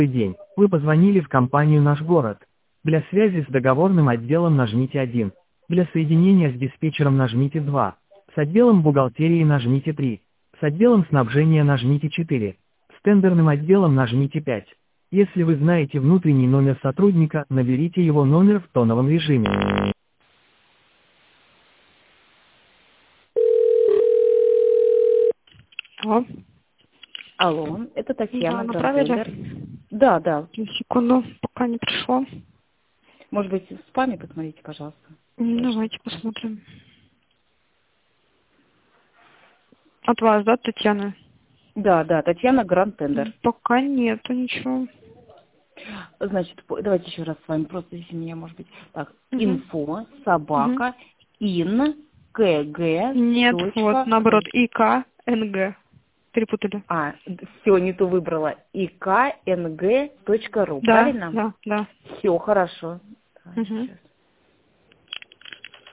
День. Вы позвонили в компанию «Наш город». Для связи с договорным отделом нажмите 1. Для соединения с диспетчером нажмите 2. С отделом бухгалтерии нажмите 3. С отделом снабжения нажмите 4. С тендерным отделом нажмите 5. Если вы знаете внутренний номер сотрудника, наберите его номер в тоновом режиме. Алло. Алло, это Да, Татьяна, направили? Гранд-Тендер. Да. Секунду, пока не пришло. Может быть, в спаме посмотрите, пожалуйста. Давайте посмотрим. От вас, да, Татьяна? Да, Татьяна, Гранд-Тендер. Пока нету ничего. Значит, давайте еще раз с вами, просто если меня, может быть. Так, Мгм. инфо, собака, ин, кг. Нет, точка. вот наоборот, ИК, НГ. Перепутали. Все, не то выбрала. ikng.ru, Да, правильно? да. Все, хорошо. Так, Мгм. сейчас.